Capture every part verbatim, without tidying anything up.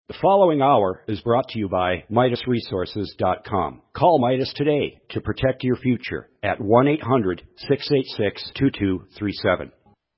The following hour is brought to you by Midas Resources dot com. Call Midas today to protect your future at one eight hundred, six eight six, two two three seven.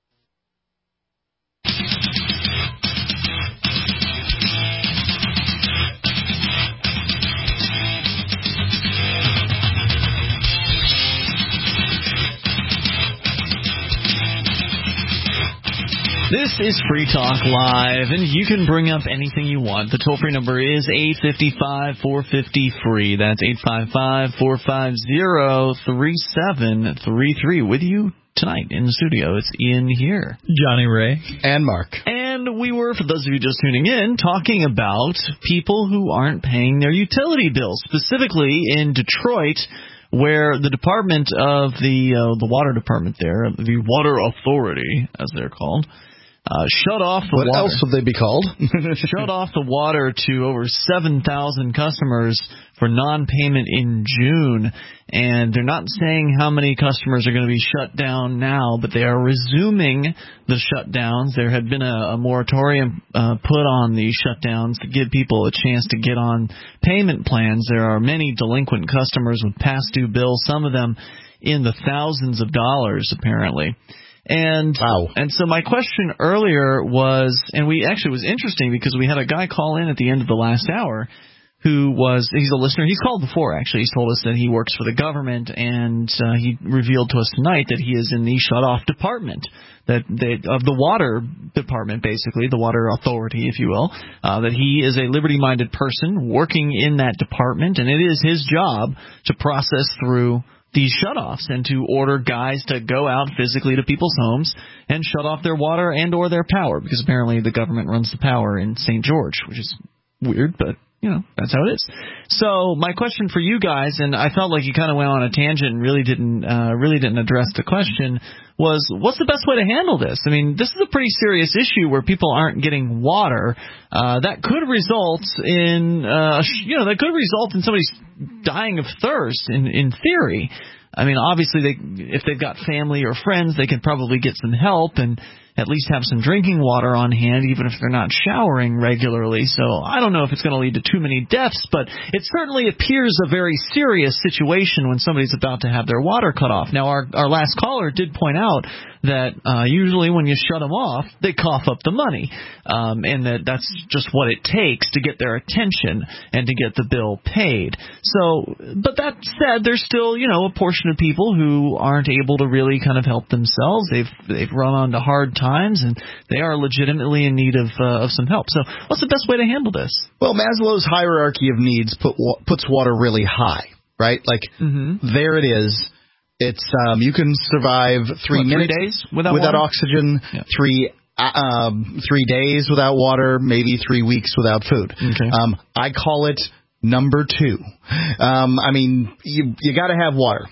This is Free Talk Live, and you can bring up anything you want. The toll-free number is eight five five, four five zero, free. That's eight five five, four five zero, three seven three three. With you tonight in the studio, it's Ian here. Johnny Ray. And Mark. And we were, for those of you just tuning in, talking about people who aren't paying their utility bills, specifically in Detroit, where the department of the uh, the water department there, the Water Authority, as they're called, Uh, shut off the what water. What else would they be called? Shut off the water to over seven thousand customers for non-payment in June. And they're not saying how many customers are going to be shut down now, but they are resuming the shutdowns. There had been a, a moratorium uh, put on the shutdowns to give people a chance to get on payment plans. There are many delinquent customers with past due bills, some of them in the thousands of dollars, apparently. And wow. and so my question earlier was, and we actually it was interesting because we had a guy call in at the end of the last hour who was, he's a listener. He's called before, actually. He's told us that he works for the government, and uh, he revealed to us tonight that he is in the shut-off department, that they, of the water department, basically, the water authority, if you will, uh, that he is a liberty-minded person working in that department, and it is his job to process through these shutoffs and to order guys to go out physically to people's homes and shut off their water and or their power, because apparently the government runs the power in Saint George, which is weird, but, you know, that's how it is. So my question for you guys, and I felt like you kind of went on a tangent and really didn't uh, really didn't address the question, was what's the best way to handle this? I mean, this is a pretty serious issue where people aren't getting water. Uh, that could result in, uh, you know, that could result in somebody dying of thirst, in, in theory. I mean, obviously, they, if they've got family or friends, they could probably get some help and at least have some drinking water on hand, even if they're not showering regularly. So I don't know if it's going to lead to too many deaths, but it certainly appears a very serious situation when somebody's about to have their water cut off. Now, our, our last caller did point out that uh, usually when you shut them off, they cough up the money, um, and that that's just what it takes to get their attention and to get the bill paid. So, but that said, there's still, you know, a portion of people who aren't able to really kind of help themselves. They've they've run onto hard times, and they are legitimately in need of uh, of some help. So, what's the best way to handle this? Well, Maslow's hierarchy of needs put puts water really high, right? Like mm-hmm. there it is. It's um, you can survive three what, minutes three days without, without water? oxygen, yeah. three uh, um, three days without water, maybe three weeks without food. Okay. Um, I call it number two. Um, I mean, you you got to have water.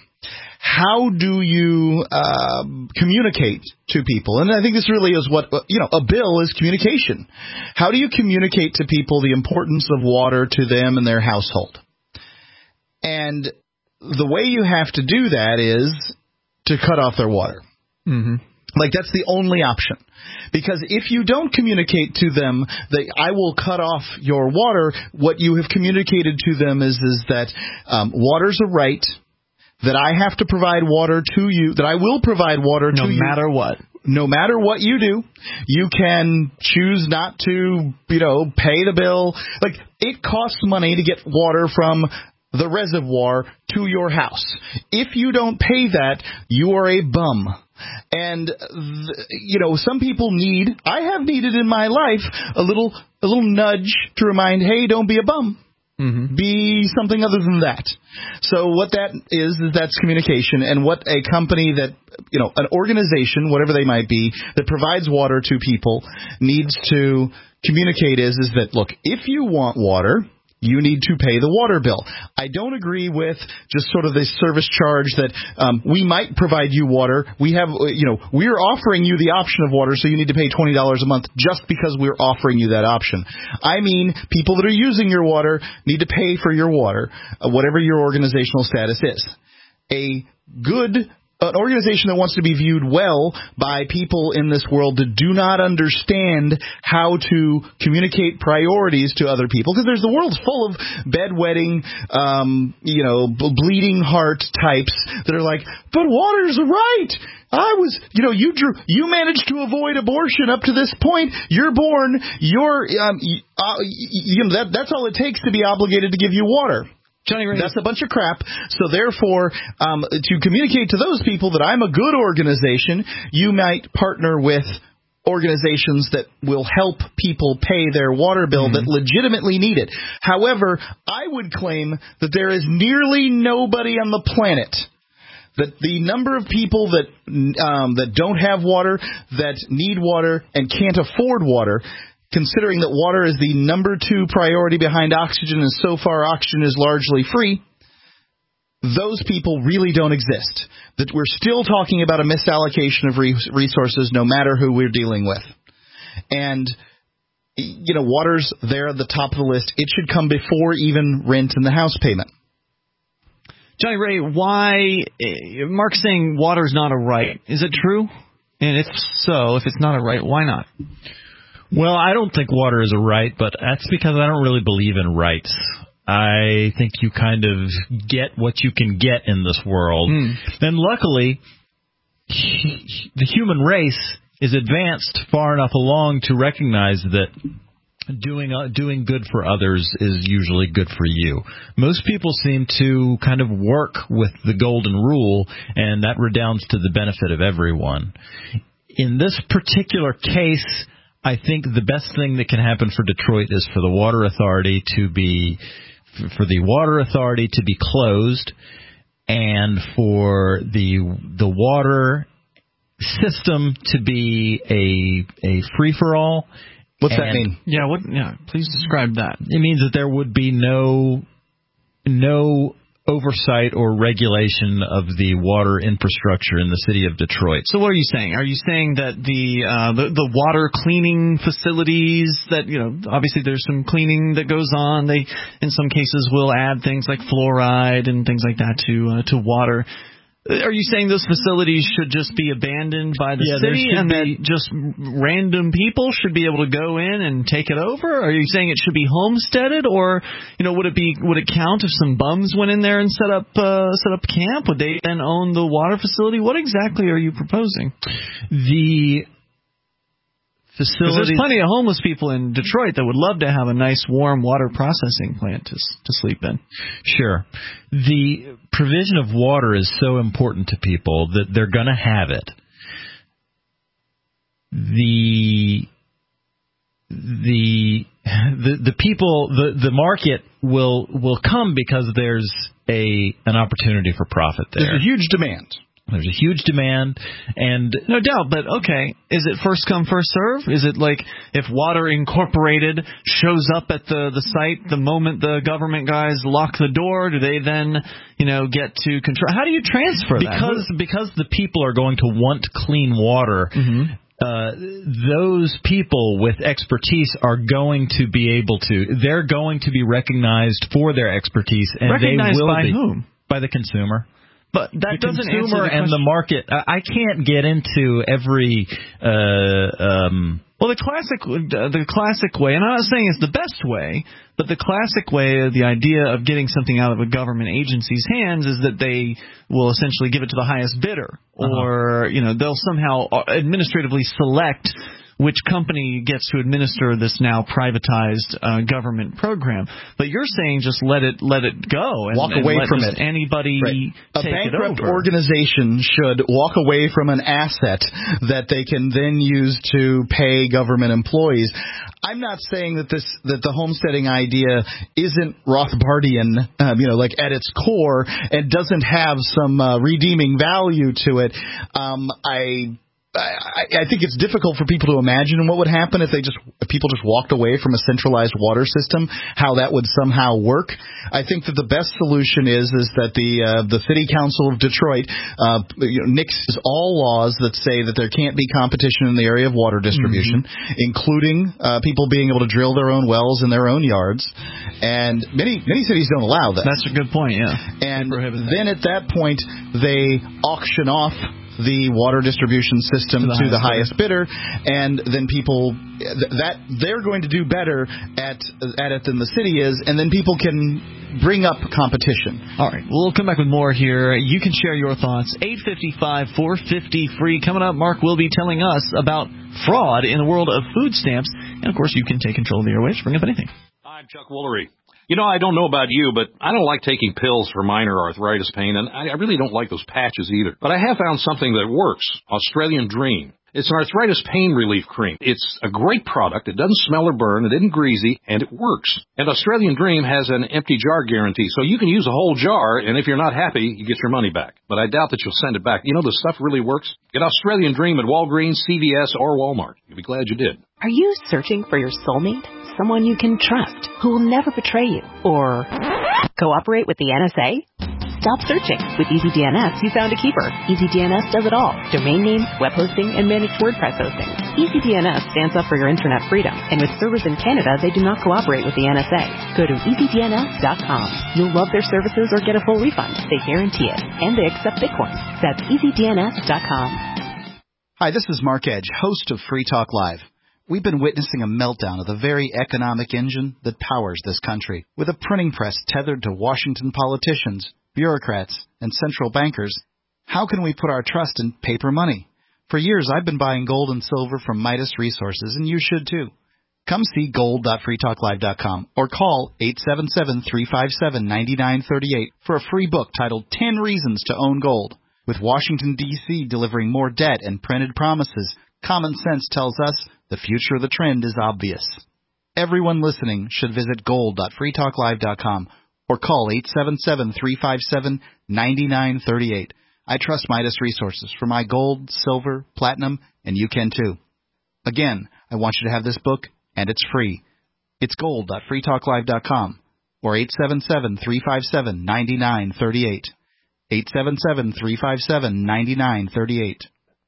How do you uh, communicate to people? And I think this really is what, you know, a bill is communication. How do you communicate to people the importance of water to them and their household? And the way you have to do that is to cut off their water. Mm-hmm. Like, that's the only option. Because if you don't communicate to them that I will cut off your water, what you have communicated to them is, is that um, water's a right, that I have to provide water to you, that I will provide water no to you. No matter what. No matter what you do. You can choose not to, you know, pay the bill. Like, it costs money to get water from the reservoir to your house. If you don't pay that, you are a bum. And, th- you know, some people need, I have needed in my life, a little a little nudge to remind, hey, don't be a bum. Mm-hmm. Be something other than that. So what that is, is that's communication. And what a company that, you know, an organization, whatever they might be, that provides water to people needs to communicate is, is that, look, if you want water, you need to pay the water bill. I don't agree with just sort of this service charge that um, we might provide you water. We have, you know, we're offering you the option of water, so you need to pay twenty dollars a month just because we're offering you that option. I mean, people that are using your water need to pay for your water, uh, whatever your organizational status is. A good an organization that wants to be viewed well by people in this world that do not understand how to communicate priorities to other people, because there's the world's full of bedwetting, um, you know, bleeding heart types that are like, but water's right. I was, you know, you drew, you managed to avoid abortion up to this point. You're born. You're, um, uh, you know, that that's all it takes to be obligated to give you water. Johnny Ray. That's a bunch of crap. So therefore, um, to communicate to those people that I'm a good organization, you might partner with organizations that will help people pay their water bill mm-hmm. that legitimately need it. However, I would claim that there is nearly nobody on the planet that the number of people that um, that don't have water, that need water, and can't afford water, considering that water is the number two priority behind oxygen, and so far oxygen is largely free, those people really don't exist. That we're still talking about a misallocation of resources no matter who we're dealing with. And, you know, water's there at the top of the list. It should come before even rent and the house payment. Johnny Ray, why Mark's saying water's not a right. Is it true? And if so, if it's not a right, why not? Well, I don't think water is a right, but that's because I don't really believe in rights. I think you kind of get what you can get in this world. Mm. And luckily, the human race is advanced far enough along to recognize that doing uh, doing good for others is usually good for you. Most people seem to kind of work with the golden rule, and that redounds to the benefit of everyone. In this particular case, I think the best thing that can happen for Detroit is for the water authority to be for the water authority to be closed, and for the the water system to be a a free for all. What's and that mean? Yeah, what? Yeah, please describe that. It means that there would be no no oversight or regulation of the water infrastructure in the city of Detroit. So what are you saying? Are you saying that the uh, the, the water cleaning facilities that, you know, obviously there's some cleaning that goes on. They, in some cases, will add things like fluoride and things like that to uh, to water. Are you saying those facilities should just be abandoned by the yeah, city and be, that just random people should be able to go in and take it over? Are you saying it should be homesteaded, or, you know, would it be would it count if some bums went in there and set up uh, set up camp? Would they then own the water facility? What exactly are you proposing? The facilities. There's plenty of homeless people in Detroit that would love to have a nice warm water processing plant to to sleep in. Sure. The provision of water is so important to people that they're going to have it. The the the the people the the market will will come because there's a an opportunity for profit there. There's a huge demand. There's a huge demand, and no doubt, but okay, is it first come, first serve? Is it like if Water Incorporated shows up at the, the site the moment the government guys lock the door, do they then, you know, get to control? How do you transfer that? Because, because the people are going to want clean water, mm-hmm. uh, those people with expertise are going to be able to, they're going to be recognized for their expertise, and recognized they will by be. whom? By the consumer. But that the doesn't consumer answer the and the market. I can't get into every. Uh, um, well, the classic, the classic way, and I'm not saying it's the best way, but the classic way, the idea of getting something out of a government agency's hands is that they will essentially give it to the highest bidder, uh-huh. or you know they'll somehow administratively select which company gets to administer this now privatized uh, government program. But you're saying just let it let it go and walk and away let from it. Anybody right. take a bankrupt it over. Organization should walk away from an asset that they can then use to pay government employees. I'm not saying that this that the homesteading idea isn't Rothbardian, um, you know, like at its core, and doesn't have some uh, redeeming value to it. Um, I. I, I think it's difficult for people to imagine what would happen if they just if people just walked away from a centralized water system, how that would somehow work. I think that the best solution is is that the uh, the City Council of Detroit uh, you know, nixes all laws that say that there can't be competition in the area of water distribution, mm-hmm. including uh, people being able to drill their own wells in their own yards. And many many cities don't allow that. That's a good point, yeah. And then at that point, they auction off the water distribution system to the, to highest, the highest bidder, and then people that they're going to do better at at it than the city is, and then people can bring up competition. All right, we'll come back with more here. You can share your thoughts. eight five five, four five zero, free. Coming up, Mark will be telling us about fraud in the world of food stamps, and of course, you can take control of the airwaves. Bring up anything. I'm Chuck Woolery. You know, I don't know about you, but I don't like taking pills for minor arthritis pain, and I really don't like those patches either. But I have found something that works, Australian Dream. It's an arthritis pain relief cream. It's a great product. It doesn't smell or burn. It isn't greasy, and it works. And Australian Dream has an empty jar guarantee, so you can use a whole jar, and if you're not happy, you get your money back. But I doubt that you'll send it back. You know, this stuff really works. Get Australian Dream at Walgreens, C V S, or Walmart. You'll be glad you did. Are you searching for your soulmate? Someone you can trust, who will never betray you, or cooperate with the N S A? Stop searching. With EasyDNS, you found a keeper. EasyDNS does it all. Domain names, web hosting, and managed WordPress hosting. EasyDNS stands up for your internet freedom, and with servers in Canada, they do not cooperate with the N S A. Go to easy D N S dot com. You'll love their services or get a full refund. They guarantee it, and they accept Bitcoin. That's easy D N S dot com. Hi, this is Mark Edge, host of Free Talk Live. We've been witnessing a meltdown of the very economic engine that powers this country. With a printing press tethered to Washington politicians, bureaucrats, and central bankers, how can we put our trust in paper money? For years, I've been buying gold and silver from Midas Resources, and you should too. Come see gold dot free talk live dot com or call eight seven seven, three five seven, nine nine three eight for a free book titled ten Reasons to Own Gold. With Washington, D C delivering more debt and printed promises, common sense tells us the future of the trend is obvious. Everyone listening should visit gold dot free talk live dot com or call eight seven seven, three five seven, nine nine three eight. I trust Midas Resources for my gold, silver, platinum, and you can too. Again, I want you to have this book, and it's free. It's gold dot free talk live dot com or eight seven seven, three five seven, nine nine three eight. eight seven seven, three five seven, nine nine three eight.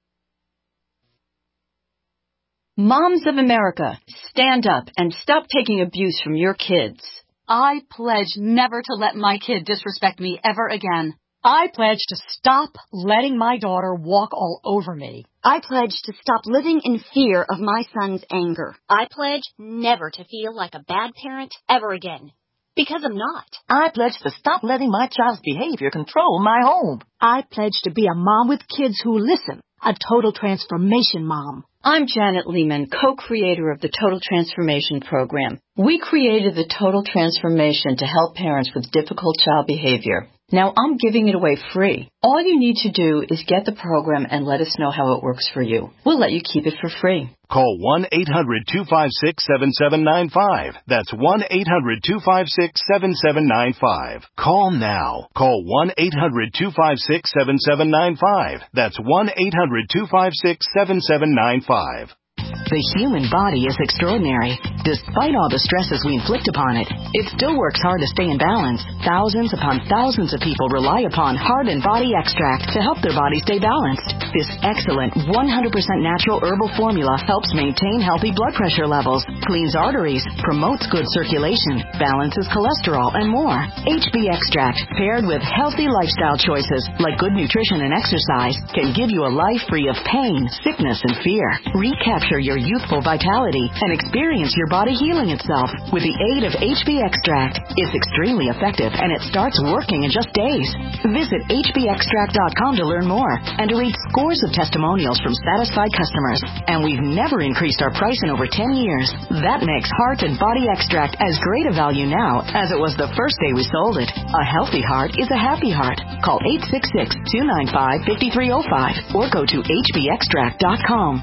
Moms of America, stand up and stop taking abuse from your kids. I pledge never to let my kid disrespect me ever again. I pledge to stop letting my daughter walk all over me. I pledge to stop living in fear of my son's anger. I pledge never to feel like a bad parent ever again. Because I'm not. I pledge to stop letting my child's behavior control my home. I pledge to be a mom with kids who listen. A total transformation mom. I'm Janet Lehman, co-creator of the Total Transformation Program. We created the Total Transformation to help parents with difficult child behavior. Now I'm giving it away free. All you need to do is get the program and let us know how it works for you. We'll let you keep it for free. Call one eight hundred, two five six, seven seven nine five. That's one eight hundred, two five six, seven seven nine five. Call now. Call one eight hundred, two five six, seven seven nine five. That's one eight hundred, two five six, seven seven nine five. The human body is extraordinary. Despite all the stresses we inflict upon it, it still works hard to stay in balance. Thousands upon thousands of people rely upon Heart and Body Extract to help their body stay balanced. This excellent one hundred percent natural herbal formula helps maintain healthy blood pressure levels, cleans arteries, promotes good circulation, balances cholesterol, and more. H B Extract, paired with healthy lifestyle choices like good nutrition and exercise, can give you a life free of pain, sickness, and fear. Recapture your youthful vitality and experience your body healing itself with the aid of H B Extract. It's extremely effective and it starts working in just days. Visit H B extract dot com to learn more and to read scores of testimonials from satisfied customers. And we've never increased our price in over ten years. That makes Heart and Body Extract as great a value now as it was the first day we sold it. A healthy heart is a happy heart. Call eight six six, two nine five, five three zero five or go to H B extract dot com.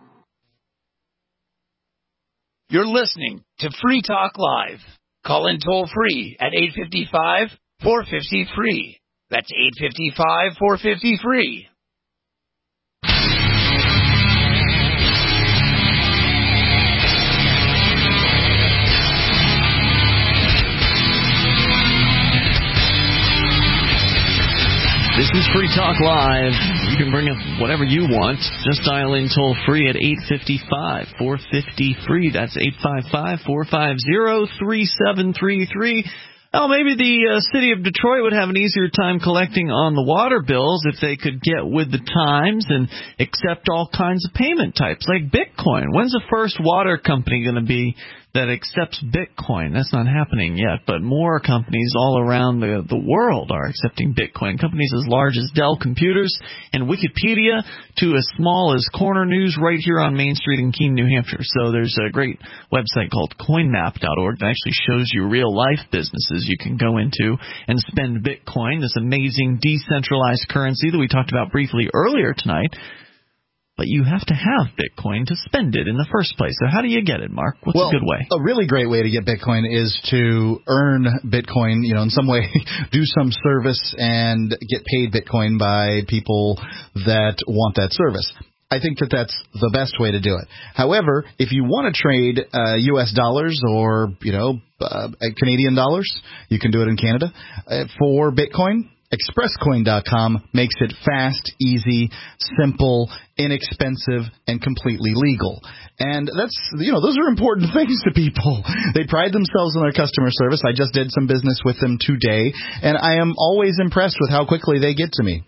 You're listening to Free Talk Live. Call in toll free at eight five five, four five zero, free. That's eight five five, four five zero, free. This is Free Talk Live. You can bring up whatever you want. Just dial in toll free at eight five five, four five zero, free. That's eight five five, four five zero, three seven three three. Oh, maybe the uh, city of Detroit would have an easier time collecting on the water bills if they could get with the times and accept all kinds of payment types, like Bitcoin. When's the first water company going to be that accepts Bitcoin? That's not happening yet, but more companies all around the, the world are accepting Bitcoin. Companies as large as Dell Computers and Wikipedia to as small as Corner News right here on Main Street in Keene, New Hampshire. So there's a great website called coin map dot org that actually shows you real-life businesses you can go into and spend Bitcoin, this amazing decentralized currency that we talked about briefly earlier tonight. But you have to have Bitcoin to spend it in the first place. So how do you get it, Mark? What's well, a good way? A really great way to get Bitcoin is to earn Bitcoin, you know, in some way, do some service and get paid Bitcoin by people that want that service. I think that that's the best way to do it. However, if you want to trade uh, U S dollars or, you know, uh, Canadian dollars, you can do it in Canada, uh, for Bitcoin. Express Coin dot com makes it fast, easy, simple, inexpensive, and completely legal. And that's, you know, those are important things to people. They pride themselves on their customer service. I just did some business with them today, and I am always impressed with how quickly they get to me.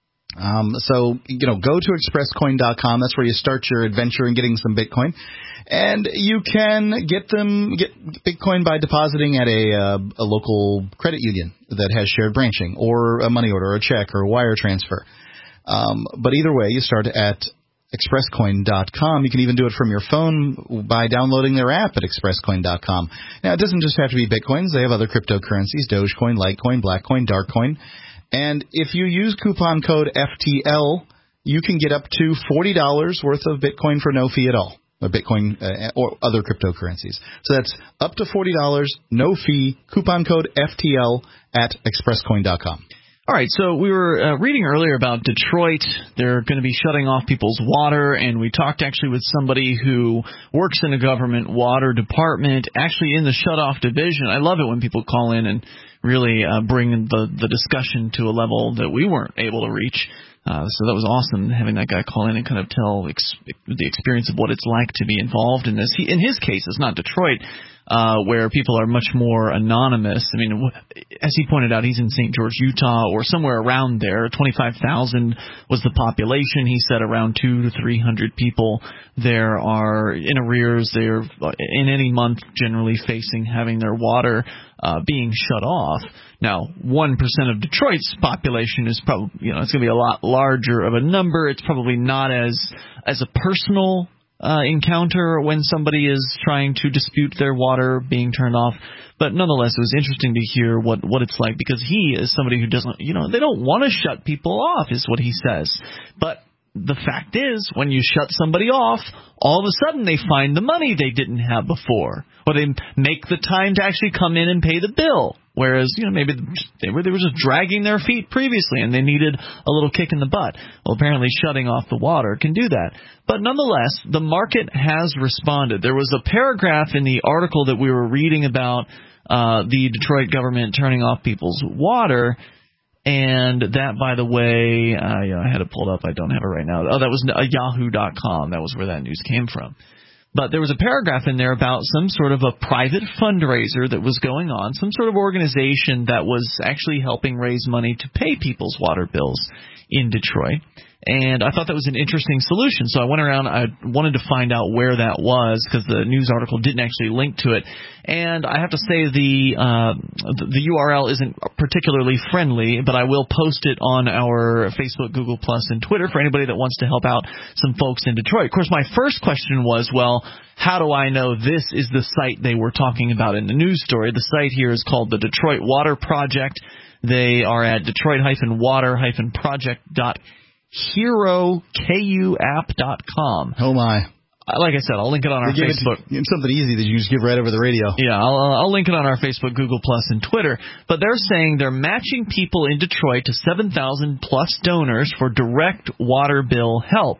Um, so, you know, go to Express Coin dot com. That's where you start your adventure in getting some Bitcoin. And you can get them get Bitcoin by depositing at a, uh, a local credit union that has shared branching, or a money order, or a check, or a wire transfer. Um, but either way, you start at Express Coin dot com. You can even do it from your phone by downloading their app at Express Coin dot com. Now, it doesn't just have to be Bitcoins. They have other cryptocurrencies: Dogecoin, Litecoin, Blackcoin, Darkcoin. And if you use coupon code F T L, you can get up to forty dollars worth of Bitcoin for no fee at all. Or Bitcoin uh, or other cryptocurrencies. So that's up to forty dollars, no fee, coupon code F T L at Express Coin dot com. All right, so we were uh, reading earlier about Detroit. They're going to be shutting off people's water, and we talked actually with somebody who works in a government water department, actually in the shut-off division. I love it when people call in and really uh, bring the, the discussion to a level that we weren't able to reach. Uh, so that was awesome, having that guy call in and kind of tell ex- the experience of what it's like to be involved in this. He, in his case, it's not Detroit, uh, where people are much more anonymous. I mean, as he pointed out, he's in Saint George, Utah, or somewhere around there. twenty-five thousand was the population. He said around two to three hundred people there are in arrears. They're in any month generally facing having their water uh, being shut off. Now, one percent of Detroit's population is probably, you know, it's going to be a lot larger of a number. It's probably not as as a personal uh, encounter when somebody is trying to dispute their water being turned off. But nonetheless, it was interesting to hear what, what it's like, because he is somebody who doesn't, you know, they don't want to shut people off, is what he says. But the fact is, when you shut somebody off, all of a sudden they find the money they didn't have before, or they make the time to actually come in and pay the bill. Whereas, you know, maybe they were they were just dragging their feet previously and they needed a little kick in the butt. Well, apparently shutting off the water can do that. But nonetheless, the market has responded. There was a paragraph in the article that we were reading about uh, the Detroit government turning off people's water. And that, by the way, uh, yeah, I had it pulled up. I don't have it right now. Oh, that was uh, yahoo dot com. That was where that news came from. But there was a paragraph in there about some sort of a private fundraiser that was going on, some sort of organization that was actually helping raise money to pay people's water bills in Detroit. And I thought that was an interesting solution. So I went around, I wanted to find out where that was, because the news article didn't actually link to it. And I have to say the, uh, the U R L isn't particularly friendly, but I will post it on our Facebook, Google Plus, and Twitter for anybody that wants to help out some folks in Detroit. Of course, my first question was, well, how do I know this is the site they were talking about in the news story? The site here is called the Detroit Water Project. They are at detroit water project dot com. hero ku app dot com. Oh, my. Like I said, I'll link it on our they Facebook. It, it's something easy that you just give right over the radio. Yeah, I'll, I'll link it on our Facebook, Google Plus, and Twitter. But they're saying they're matching people in Detroit to seven thousand plus donors for direct water bill help.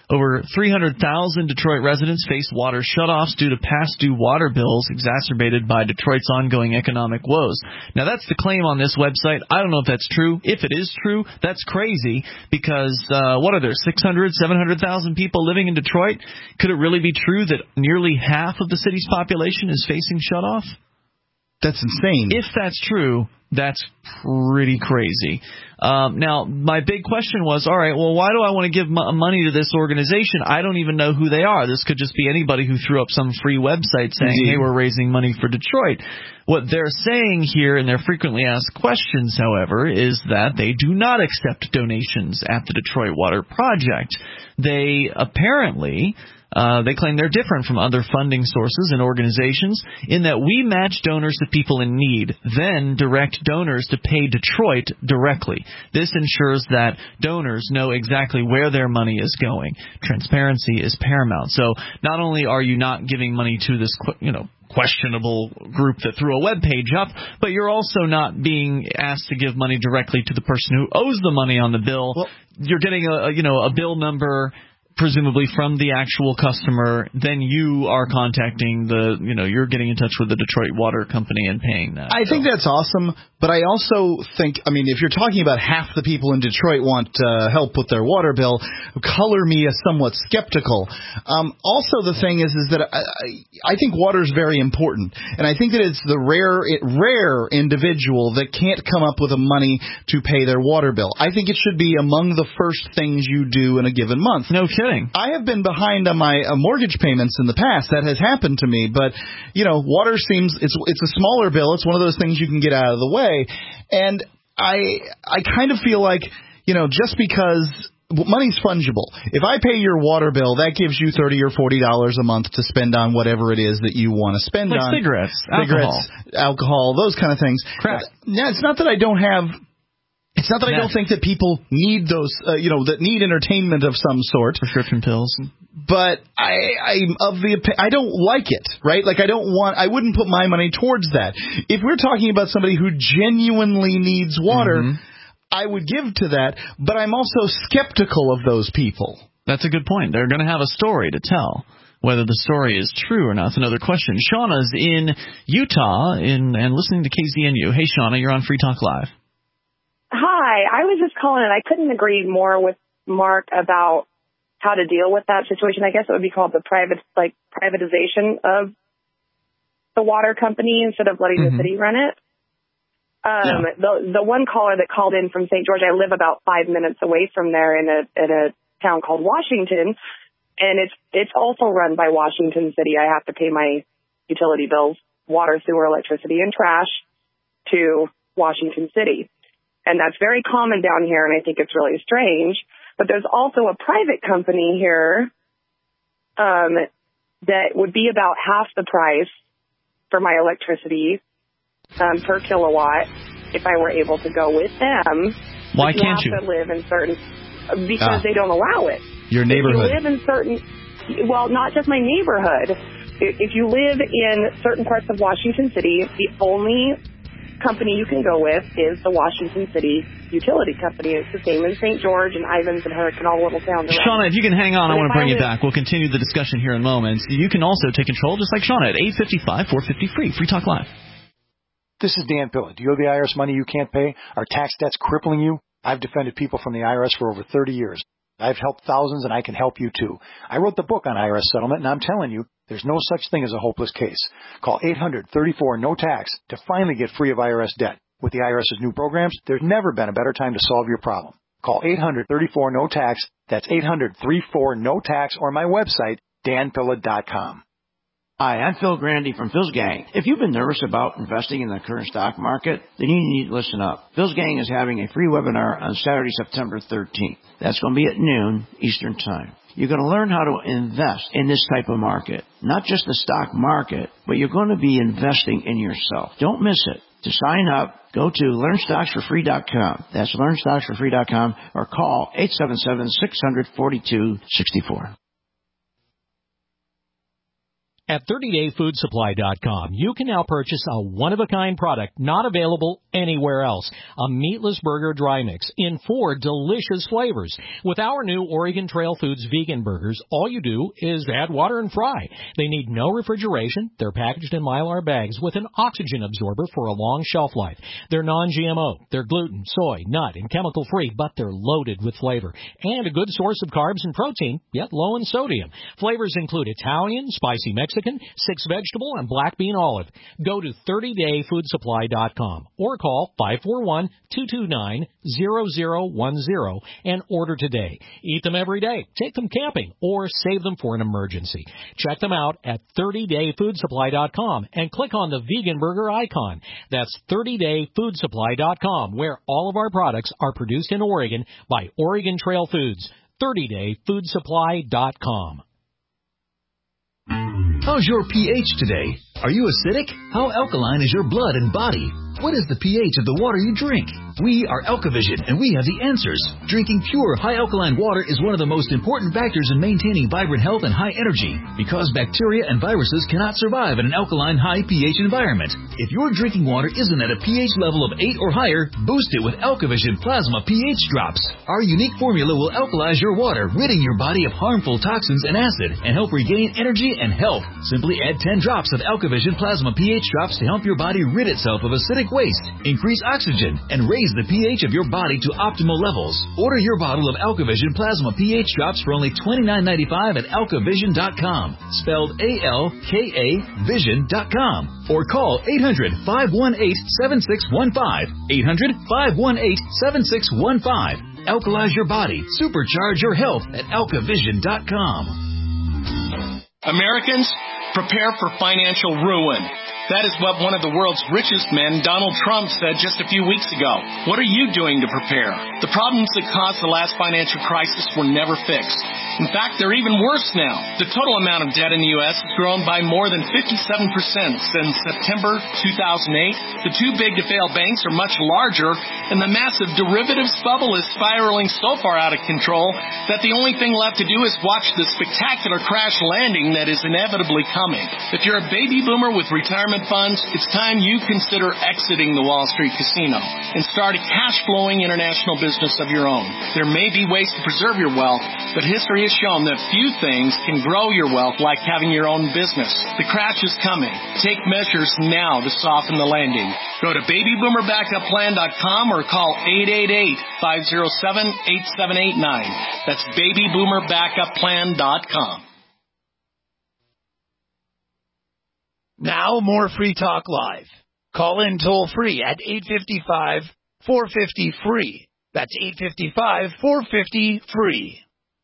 Over three hundred thousand Detroit residents face water shutoffs due to past due water bills exacerbated by Detroit's ongoing economic woes. Now, that's the claim on this website. I don't know if that's true. If it is true, that's crazy because, uh, what are there, six hundred, seven hundred thousand people living in Detroit? Could it really be true that nearly half of the city's population is facing shutoff? That's insane. If that's true, that's pretty crazy. Um, now, my big question was, all right, well, why do I want to give m- money to this organization? I don't even know who they are. This could just be anybody who threw up some free website saying, Indeed. hey, we're raising money for Detroit. What they're saying here in their frequently asked questions, however, is that they do not accept donations at the Detroit Water Project. They apparently... Uh, they claim they're different from other funding sources and organizations in that we match donors to people in need, then direct donors to pay Detroit directly. This ensures that donors know exactly where their money is going. Transparency is paramount. So not only are you not giving money to this, you know, questionable group that threw a web page up, but you're also not being asked to give money directly to the person who owes the money on the bill. Well, you're getting a, a you know a bill number, presumably from the actual customer, then you are contacting the, you know, you're getting in touch with the Detroit Water Company and paying that. I so. think that's awesome, but I also think, I mean, if you're talking about half the people in Detroit want uh, help with their water bill, color me as somewhat skeptical. Um, also, the thing is, is that I, I think water is very important, and I think that it's the rare, it, rare individual that can't come up with the money to pay their water bill. I think it should be among the first things you do in a given month. No kidding. I have been behind on my uh, mortgage payments in the past. That has happened to me. But, you know, water seems it's it's a smaller bill. It's one of those things you can get out of the way. And I I kind of feel like, you know, just because money's fungible. If I pay your water bill, that gives you thirty or forty dollars a month to spend on whatever it is that you want to spend like on. Cigarettes, cigarettes, alcohol, alcohol, those kind of things. Correct. Now, it's not that I don't have... It's not that I don't think that people need those, uh, you know, that need entertainment of some sort. Prescription pills. But I, I'm of the, I don't like it, right? Like I don't want, I wouldn't put my money towards that. If we're talking about somebody who genuinely needs water, mm-hmm. I would give to that. But I'm also skeptical of those people. That's a good point. They're going to have a story to tell. Whether the story is true or not is another question. Shauna's in Utah in, and listening to K Z N U. Hey, Shauna, you're on Free Talk Live. Hi, I was just calling and I couldn't agree more with Mark about how to deal with that situation. I guess it would be called the private, like privatization of the water company instead of letting mm-hmm. the city run it. Um, yeah. The the one caller that called in from Saint George, I live about five minutes away from there in a in a town called Washington, and it's it's also run by Washington City. I have to pay my utility bills, water, sewer, electricity, and trash to Washington City. And that's very common down here, and I think it's really strange. But there's also a private company here um, that would be about half the price for my electricity um, per kilowatt if I were able to go with them. Why you can't you? You have to live in certain because ah. they don't allow it. Your neighborhood. If you live in certain, well, not just my neighborhood. If you live in certain parts of Washington City, the only company you can go with is the Washington City Utility Company. It's the same in Saint George and Ivins and Hurricane, all the little towns around. Shauna, if you can hang on, but I want to bring I you back. We'll continue the discussion here in moments. You can also take control, just like Shauna, at eight five five, four five zero, free. Free Talk Live. This is Dan Pilla. Do you owe the I R S money you can't pay? Are tax debts crippling you? I've defended people from the I R S for over thirty years. I've helped thousands, and I can help you, too. I wrote the book on I R S settlement, and I'm telling you, there's no such thing as a hopeless case. Call eight hundred, thirty-four, no tax to finally get free of I R S debt. With the IRS's new programs, there's never been a better time to solve your problem. Call eight hundred, thirty-four, no tax. That's eight hundred, thirty-four, no tax, or my website, dan pilla dot com. Hi, I'm Phil Grandy from Phil's Gang. If you've been nervous about investing in the current stock market, then you need to listen up. Phil's Gang is having a free webinar on Saturday, September thirteenth. That's going to be at noon Eastern Time. You're going to learn how to invest in this type of market. Not just the stock market, but you're going to be investing in yourself. Don't miss it. To sign up, go to learn stocks for free dot com. That's learn stocks for free dot com or call eight seven seven, six hundred, forty-two sixty-four. At thirty day food supply dot com, you can now purchase a one-of-a-kind product not available anywhere else, a meatless burger dry mix in four delicious flavors. With our new Oregon Trail Foods vegan burgers, all you do is add water and fry. They need no refrigeration. They're packaged in Mylar bags with an oxygen absorber for a long shelf life. They're non G M O. They're gluten, soy, nut, and chemical-free, but they're loaded with flavor. And a good source of carbs and protein, yet low in sodium. Flavors include Italian, spicy Mexican, six vegetable, and black bean olive. Go to thirty day food supply dot com or call five four one, two two nine, zero zero one zero and order today. Eat them every day, take them camping, or save them for an emergency. Check them out at thirty day food supply dot com and click on the vegan burger icon. That's thirty day food supply dot com, where all of our products are produced in Oregon by Oregon Trail Foods. thirty day food supply dot com. How's your pH today? Are you acidic? How alkaline is your blood and body? What is the pH of the water you drink? We are Alkavision, and we have the answers. Drinking pure, high-alkaline water is one of the most important factors in maintaining vibrant health and high energy, because bacteria and viruses cannot survive in an alkaline, high pH environment. If your drinking water isn't at a pH level of eight or higher, boost it with Alkavision Plasma pH Drops. Our unique formula will alkalize your water, ridding your body of harmful toxins and acid, and help regain energy and health. Simply add ten drops of Alkavision Plasma pH Drops to help your body rid itself of acidic waste, increase oxygen, and raise the pH of your body to optimal levels. Order your bottle of Alkavision Plasma pH Drops for only twenty-nine ninety-five at alkavision dot com, spelled A L K A vision dot com, or call eight hundred, five one eight, seven six one five, eight hundred, five one eight, seven six one five. Alkalize your body, supercharge your health at alkavision dot com. Americans, prepare for financial ruin. That is what one of the world's richest men, Donald Trump, said just a few weeks ago. What are you doing to prepare? The problems that caused the last financial crisis were never fixed. In fact, they're even worse now. The total amount of debt in the U S has grown by more than fifty-seven percent since September two thousand eight. The too big to fail banks are much larger, and the massive derivatives bubble is spiraling so far out of control that the only thing left to do is watch the spectacular crash landing that is inevitably coming. If you're a baby boomer with retirement funds, it's time you consider exiting the Wall Street casino and start a cash-flowing international business of your own. There may be ways to preserve your wealth, but history has shown that few things can grow your wealth like having your own business. The crash is coming. Take measures now to soften the landing. Go to baby boomer backup plan dot com or call eight eight eight, five oh seven, eight seven eight nine. That's baby boomer backup plan dot com. Now more Free Talk Live. Call in toll free at eight five five, four five zero, free. That's eight five five, four five zero, free.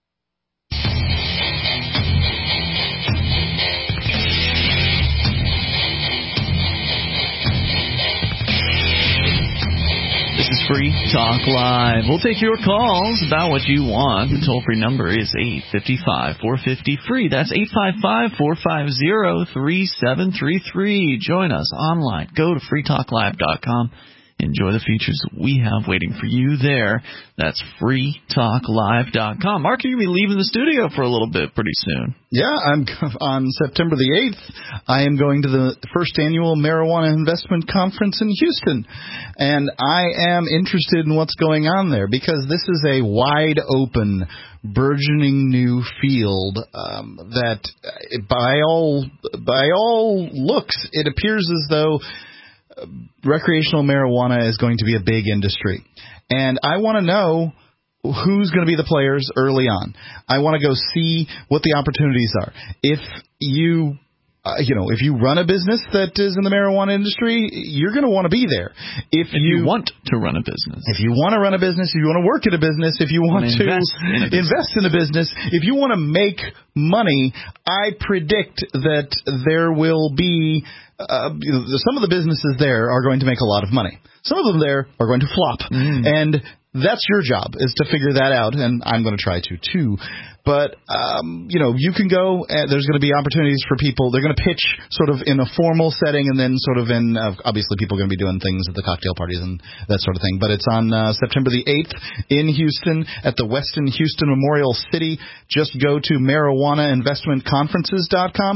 This is Free Talk Live. We'll take your calls about what you want. The toll-free number is eight five five, four five zero, free. That's eight five five, four five zero, three seven three three. Join us online. Go to free talk live dot com. Enjoy the features we have waiting for you there. That's free talk live dot com. Mark, you're going to be leaving the studio for a little bit pretty soon. Yeah, I'm on September the eighth. I am going to the first annual Marijuana Investment Conference in Houston, and I am interested in what's going on there because this is a wide open, burgeoning new field um, that, by all by all looks, it appears as though recreational marijuana is going to be a big industry. And I want to know who's going to be the players early on. I want to go see what the opportunities are. If you, uh, you know, if you run a business that is in the marijuana industry, you're going to want to be there. If, if you, you want to run a business. If you want to run a business, if you want to work at a business, if you want to invest in, invest in a business, if you want to make money, I predict that there will be Uh, some of the businesses there are going to make a lot of money. Some of them there are going to flop. Mm. And that's your job, is to figure that out, and I'm going to try to, too. But, um, you know, you can go, and there's going to be opportunities for people. They're going to pitch sort of in a formal setting and then sort of in, uh, obviously people are going to be doing things at the cocktail parties and that sort of thing. But it's on uh, September the eighth in Houston at the Westin Houston Memorial City. Just go to marijuana investment conferences dot com.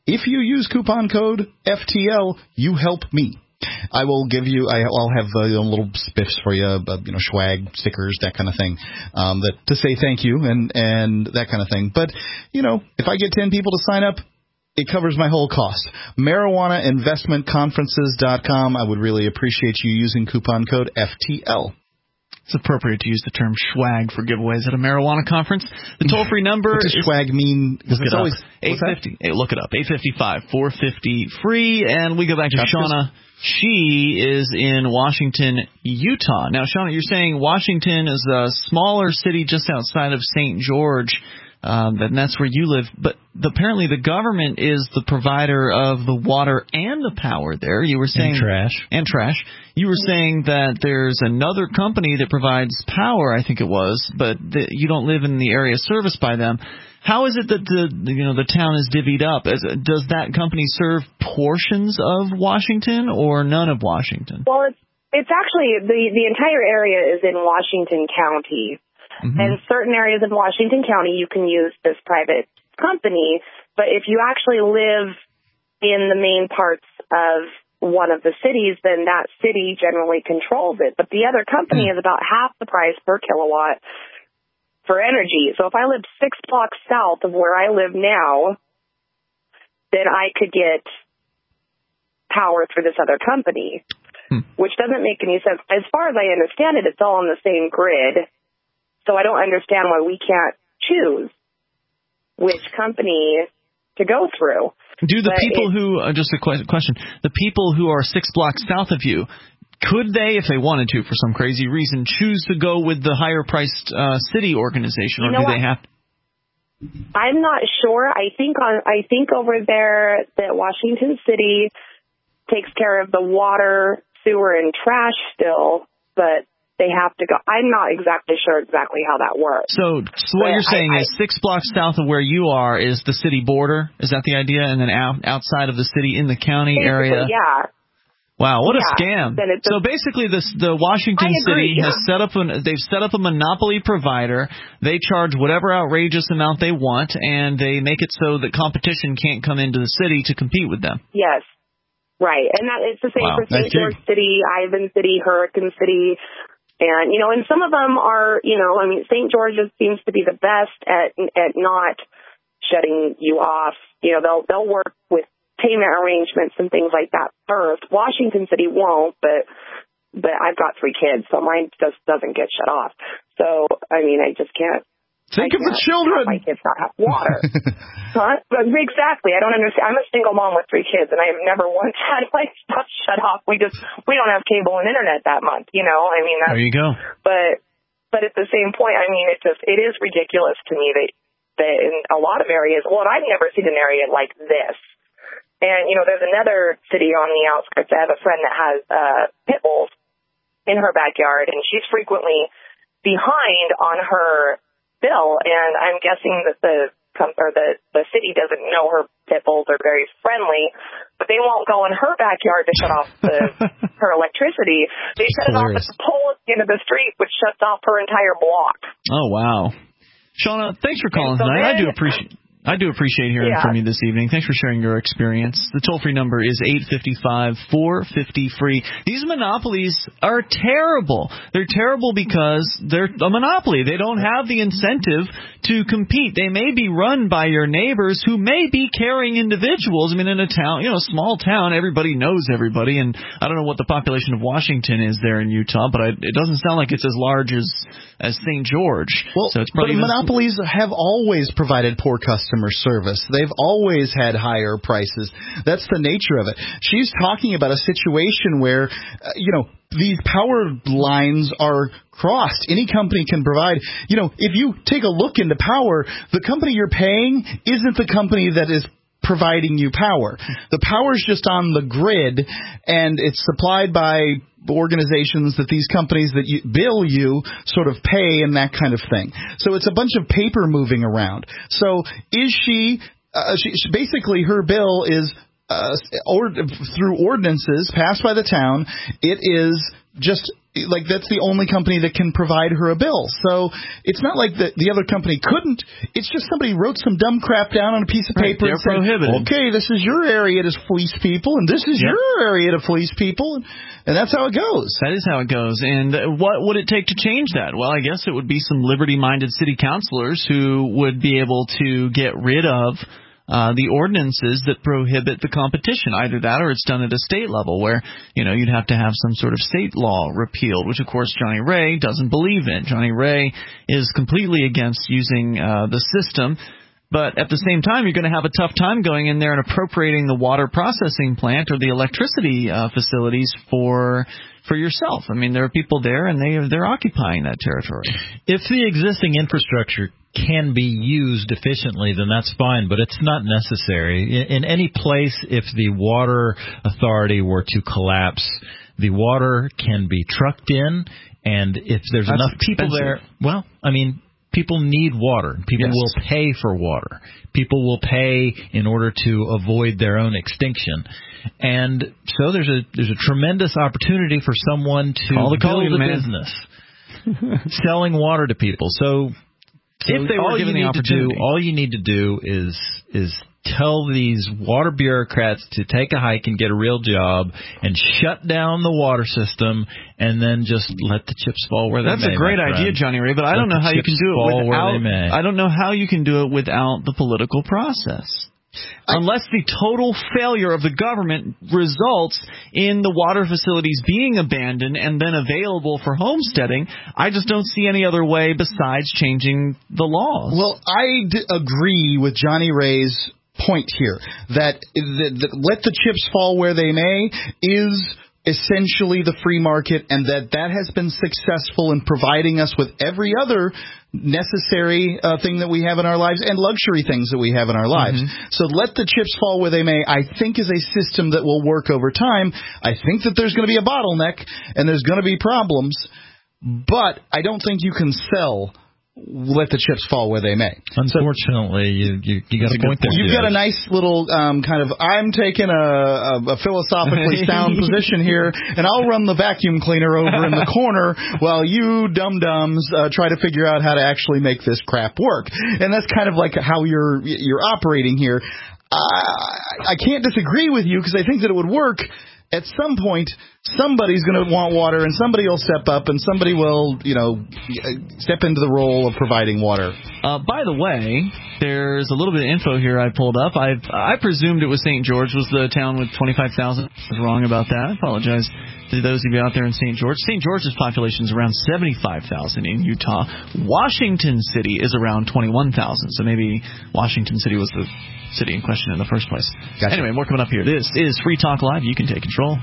if you use coupon code F T L, you help me. I will give you. I, I'll have uh, you know, little spiffs for you, uh, you know, swag, stickers, that kind of thing, um, that to say thank you and and that kind of thing. But you know, if I get ten people to sign up, it covers my whole cost. marijuana investment conferences dot com. I would really appreciate you using coupon code F T L. It's appropriate to use the term swag for giveaways at a marijuana conference. The toll-free number What does is swag mean? Look it, always, eight fifty. Hey, look it up. eight five five, four fifty, free. And we go back to That's Shauna. She is in Washington, Utah. Now, Shauna, you're saying Washington is a smaller city just outside of Saint George. Um, and that's where you live. But apparently the government is the provider of the water and the power there. You were saying and trash. And trash. You were saying that there's another company that provides power, I think it was, but the, you don't live in the area serviced by them. How is it that the you know the town is divvied up? As, does that company serve portions of Washington or none of Washington? Well, it's it's actually the the entire area is in Washington County. Mm-hmm. And certain areas in Washington County, you can use this private company. But if you actually live in the main parts of one of the cities, then that city generally controls it. But the other company mm-hmm. is about half the price per kilowatt for energy. So if I lived six blocks south of where I live now, then I could get power through this other company, mm-hmm. which doesn't make any sense. As far as I understand it, it's all on the same grid. So I don't understand why we can't choose which company to go through. Do the but people it, who, uh, just a question, the people who are six blocks south of you, could they, if they wanted to for some crazy reason, choose to go with the higher-priced uh, city organization, or do what? they have to? I'm not sure. I think on, I think over there that Washington City takes care of the water, sewer, and trash still, but they have to go. I'm not exactly sure exactly how that works. So, so what but you're saying I, is I, six blocks south of where you are is the city border? Is that the idea? And then out, outside of the city in the county area? Yeah. Wow, what yeah. a scam! So basically, this the Washington City has set up an they've set up a monopoly provider. They charge whatever outrageous amount they want, and they make it so that competition can't come into the city to compete with them. Yes, right, and that it's the same wow. for Saint George City, Ivan City, Hurricane City. And, you know, and some of them are, you know, I mean, Saint George's seems to be the best at at not shutting you off. You know, they'll they'll work with payment arrangements and things like that first. Washington City won't, but but I've got three kids, so mine just doesn't get shut off. So, I mean, I just can't. Think of the children. My kids not have water. Huh? But exactly. I don't understand. I'm a single mom with three kids, and I have never once had my stuff shut off. We just we don't have cable and internet that month. You know, I mean, that's, there you go. But but at the same point, I mean, it just it is ridiculous to me that that in a lot of areas. Well, I've never seen an area like this. And you know, there's another city on the outskirts. I have a friend that has uh, pit bulls in her backyard, and she's frequently behind on her bill, and I'm guessing that the or the the city doesn't know her pit bulls are very friendly, but they won't go in her backyard to shut off the her electricity. They shut it off at the pole at the end of the street, which shuts off her entire block. Oh wow, Shauna, thanks for calling so tonight. Then, I do appreciate. I do appreciate hearing yeah. from you this evening. Thanks for sharing your experience. The toll-free number is eight five five, four five zero, free. These monopolies are terrible. They're terrible because they're a monopoly. They don't have the incentive to compete. They may be run by your neighbors who may be caring individuals. I mean, in a town, you know, a small town, everybody knows everybody. And I don't know what the population of Washington is there in Utah, but I, it doesn't sound like it's as large as, as Saint George. Well, so it's but monopolies have always provided poor customers. Service. They've always had higher prices. That's the nature of it. She's talking about a situation where, uh, you know, these power lines are crossed. Any company can provide, you know, if you take a look into power, the company you're paying isn't the company that is providing you power. The power's just on the grid, and it's supplied by organizations that these companies that you, bill you sort of pay and that kind of thing. So it's a bunch of paper moving around. So is she, uh, she, she basically her bill is uh, or, through ordinances passed by the town, it is just like that's the only company that can provide her a bill. So it's not like the the other company couldn't. It's just somebody wrote some dumb crap down on a piece of Right, paper they're and said, prohibited. okay, this is your area to fleece people, and this is Yep. your area to fleece people, and, and that's how it goes. That is how it goes. And what would it take to change that? Well, I guess it would be some liberty-minded city councilors who would be able to get rid of Uh, the ordinances that prohibit the competition. Either that or it's done at a state level where, you know, you'd have to have some sort of state law repealed, which, of course, Johnny Ray doesn't believe in. Johnny Ray is completely against using uh, the system. But at the same time, you're going to have a tough time going in there and appropriating the water processing plant or the electricity uh, facilities for for yourself. I mean, there are people there, and they they're occupying that territory. If the existing infrastructure can be used efficiently, then that's fine, but it's not necessary. In, in any place, if the water authority were to collapse, the water can be trucked in, and if there's That's enough people expensive. there, well, I mean, people need water. People Yes. will pay for water. People will pay in order to avoid their own extinction. And so there's a there's a tremendous opportunity for someone to Call the build Colgan a man. business selling water to people. So, so If they were all given you the need to do, opportunity. all you need to do is is tell these water bureaucrats to take a hike and get a real job and shut down the water system, and then just let the chips fall where they That's may. a great my idea, friend. Johnny Ray, but I Let don't know the how you can chips do it fall where without. they may. I don't know how you can do it without the political process. Unless the total failure of the government results in the water facilities being abandoned and then available for homesteading, I just don't see any other way besides changing the laws. Well, I d- agree with Johnny Ray's point here that, that, that let the chips fall where they may is essentially the free market, and that that has been successful in providing us with every other necessary uh, thing that we have in our lives and luxury things that we have in our lives. Mm-hmm. So let the chips fall where they may, I think, is a system that will work over time. I think that there's going to be a bottleneck and there's going to be problems, but I don't think you can sell let the chips fall where they may. Unfortunately, you you, you got a point there. You've got a nice little um, kind of, I'm taking a, a, a philosophically sound position here, and I'll run the vacuum cleaner over in the corner while you dum-dums uh, try to figure out how to actually make this crap work. And that's kind of like how you're you're operating here. Uh, I can't disagree with you because I think that it would work. At some point, somebody's going to want water, and somebody will step up, and somebody will, you know, step into the role of providing water. Uh, by the way, there's a little bit of info here I pulled up. I I presumed it was Saint George was the town with twenty-five thousand. I was wrong about that. I apologize to those of you out there in Saint George. Saint George's population is around seventy-five thousand in Utah. Washington City is around twenty-one thousand, so maybe Washington City was the city in question in the first place. Gotcha. Anyway, more coming up here. This is Free Talk Live. You can take control.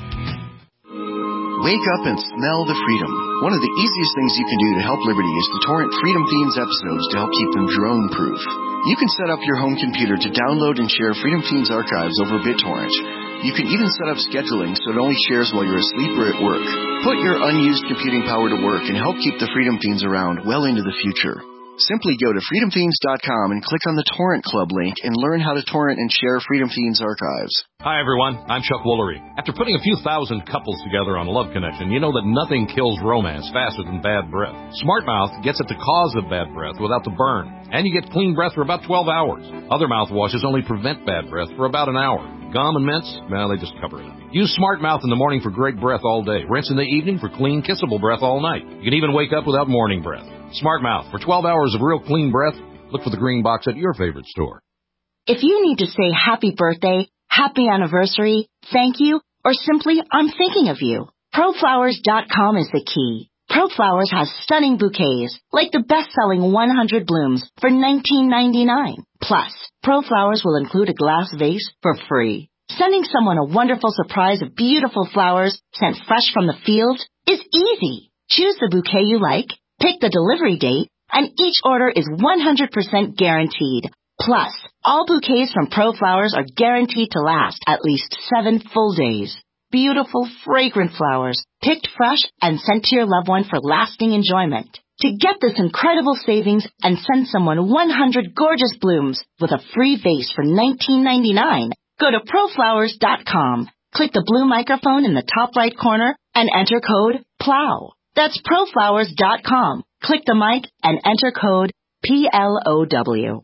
Wake up and smell the freedom. One of the easiest things you can do to help Liberty is to torrent Freedom Fiends episodes to help keep them drone-proof. You can set up your home computer to download and share Freedom Fiends archives over BitTorrent. You can even set up scheduling so it only shares while you're asleep or at work. Put your unused computing power to work and help keep the Freedom Fiends around well into the future. Simply go to freedom fiends dot com and click on the Torrent Club link and learn how to torrent and share Freedom Fiends archives. Hi, everyone. I'm Chuck Woolery. After putting a few thousand couples together on Love Connection, you know that nothing kills romance faster than bad breath. Smart Mouth gets at the cause of bad breath without the burn, and you get clean breath for about twelve hours. Other mouthwashes only prevent bad breath for about an hour. Gum and mints, well, they just cover it up. Use Smart Mouth in the morning for great breath all day. Rinse in the evening for clean, kissable breath all night. You can even wake up without morning breath. Smart Mouth. For twelve hours of real clean breath, look for the green box at your favorite store. If you need to say happy birthday, happy anniversary, thank you, or simply I'm thinking of you, pro flowers dot com is the key. ProFlowers has stunning bouquets, like the best-selling one hundred blooms for nineteen ninety-nine. Plus, ProFlowers will include a glass vase for free. Sending someone a wonderful surprise of beautiful flowers sent fresh from the field is easy. Choose the bouquet you like, pick the delivery date, and each order is one hundred percent guaranteed. Plus, all bouquets from ProFlowers are guaranteed to last at least seven full days. Beautiful, fragrant flowers, picked fresh and sent to your loved one for lasting enjoyment. To get this incredible savings and send someone one hundred gorgeous blooms with a free vase for nineteen ninety-nine, go to pro flowers dot com. Click the blue microphone in the top right corner and enter code Plow. That's proflowers dot com. Click the mic and enter code P L O W.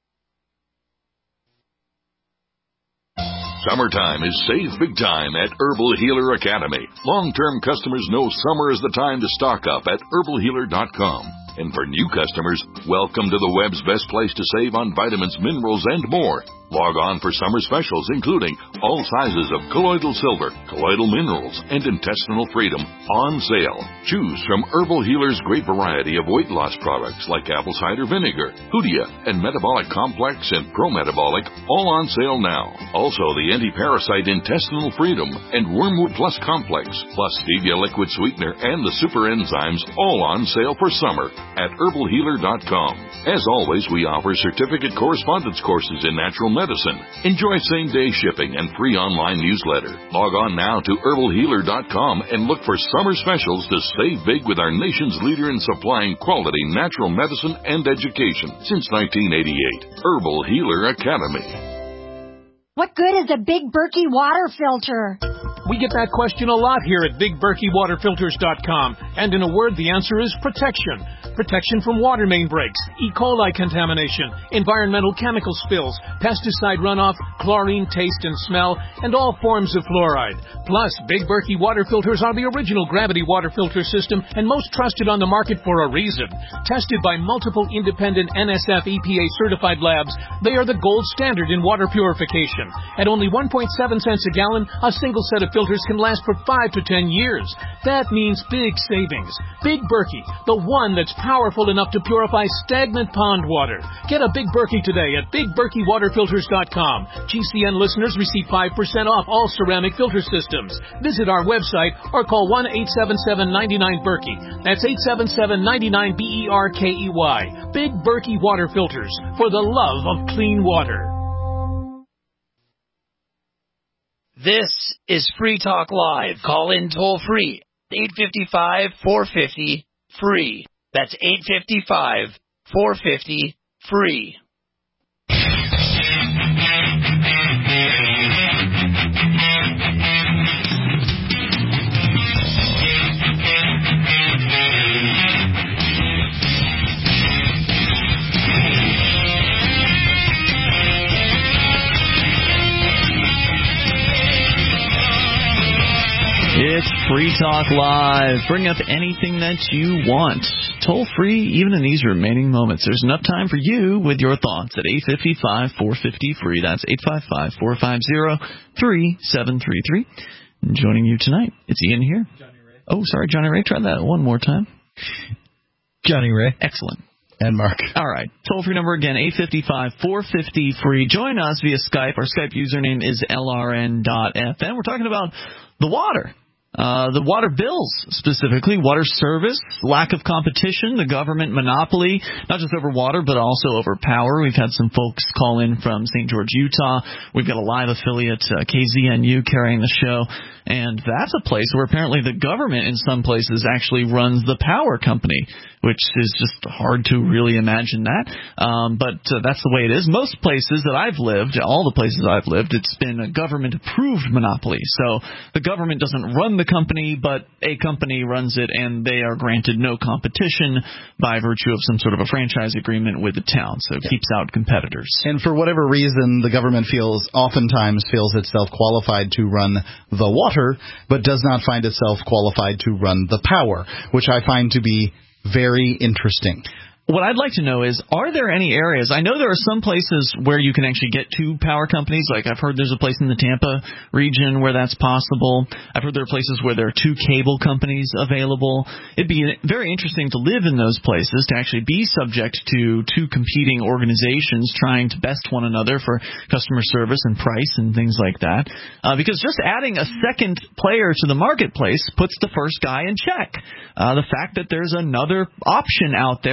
Summertime is save big time at Herbal Healer Academy. Long-term customers know summer is the time to stock up at herbal healer dot com. And for new customers, welcome to the web's best place to save on vitamins, minerals, and more. Log on for summer specials, including all sizes of colloidal silver, colloidal minerals, and intestinal freedom on sale. Choose from Herbal Healer's great variety of weight loss products like apple cider vinegar, Hoodia, and Metabolic Complex and Pro-Metabolic, all on sale now. Also, the anti-parasite intestinal freedom and Wormwood Plus Complex, plus Stevia liquid sweetener and the super enzymes, all on sale for summer at herbal healer dot com. As always, we offer certificate correspondence courses in natural medicine. Enjoy same-day shipping and free online newsletter. Log on now to herbal healer dot com and look for summer specials to save big with our nation's leader in supplying quality natural medicine and education since nineteen eighty-eight. Herbal Healer Academy. What good is a Big Berkey water filter? We get that question a lot here at big berkey water filters dot com, and in a word, the answer is protection. Protection from water main breaks, E. coli contamination, environmental chemical spills, pesticide runoff, chlorine taste and smell, and all forms of fluoride. Plus, Big Berkey water filters are the original gravity water filter system and most trusted on the market for a reason. Tested by multiple independent N S F E P A certified labs, they are the gold standard in water purification. At only one point seven cents a gallon, a single set of filters can last for five to ten years. That means big savings. Big Berkey, the one that's powerful enough to purify stagnant pond water. Get a Big Berkey today at big berkey water filters dot com. G C N listeners receive five percent off all ceramic filter systems. Visit our website or call one eight seven seven, nine nine, Berkey. That's eight seven seven, nine nine, B E R K E Y. Big Berkey Water Filters, for the love of clean water. This is Free Talk Live. Call in toll free. eight five five, four five zero, free. That's eight five five, four five zero, free. It's Free Talk Live. Bring up anything that you want. Toll free, even in these remaining moments. There's enough time for you with your thoughts at eight five five, four five zero, free. That's eight five five, four five zero, three seven three three. Joining you tonight, it's Ian here. Johnny Ray. Oh, sorry, Johnny Ray. Try that one more time. Johnny Ray. Excellent. And Mark. All right. Toll-free number again, eight five five, four five zero, free. Join us via Skype. Our Skype username is L R N dot F M. We're talking about the water. Uh, the water bills, specifically, water service, lack of competition, the government monopoly, not just over water, but also over power. We've had some folks call in from Saint George, Utah. We've got a live affiliate, uh, K Z N U, carrying the show. And that's a place where apparently the government in some places actually runs the power company, which is just hard to really imagine that. Um, but uh, that's the way it is. Most places that I've lived, all the places I've lived, it's been a government-approved monopoly. So the government doesn't run the company, but a company runs it, and they are granted no competition by virtue of some sort of a franchise agreement with the town. So it keeps out competitors. And for whatever reason, the government feels, oftentimes feels itself qualified to run the water, but does not find itself qualified to run the power, which I find to be very interesting. What I'd like to know is, are there any areas, I know there are some places where you can actually get two power companies, like I've heard there's a place in the Tampa region where that's possible. I've heard there are places where there are two cable companies available. It'd be very interesting to live in those places, to actually be subject to two competing organizations trying to best one another for customer service and price and things like that. Uh, because just adding a second player to the marketplace puts the first guy in check. Uh, the fact that there's another option out there means that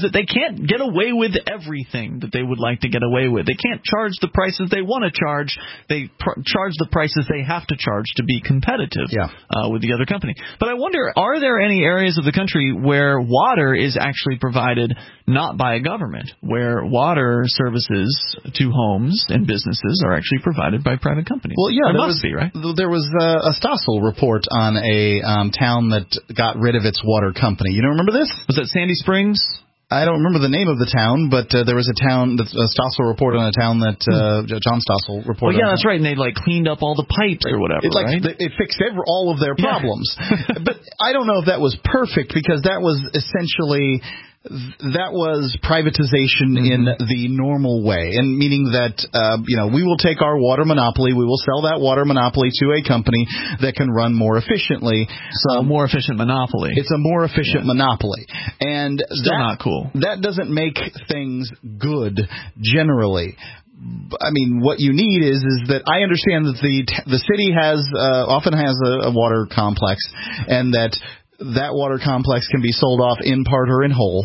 that they can't get away with everything that they would like to get away with. They can't charge the prices they want to charge. They pr- charge the prices they have to charge to be competitive yeah. uh, with the other company. But I wonder, are there any areas of the country where water is actually provided not by a government, where water services to homes and businesses are actually provided by private companies? Well, yeah, there, there must was, be, right? There was uh, a Stossel report on a um, town that got rid of its water company. You don't remember this? Was that Sandy Springs? I don't remember the name of the town, but uh, there was a town, a Stossel report on a town that uh, John Stossel reported. Oh, yeah, on. that's right, and they like cleaned up all the pipes or whatever, it, like, right? It fixed every, all of their problems. Yeah. But I don't know if that was perfect, because that was essentially... That was privatization mm-hmm. in the normal way, and meaning that uh, you know we will take our water monopoly, we will sell that water monopoly to a company that can run more efficiently. So um, a more efficient monopoly. It's a more efficient yeah. monopoly, and still that, not cool. That doesn't make things good generally. I mean, what you need is is that I understand that the the city has uh, often has a, a water complex, and that. That water complex can be sold off in part or in whole.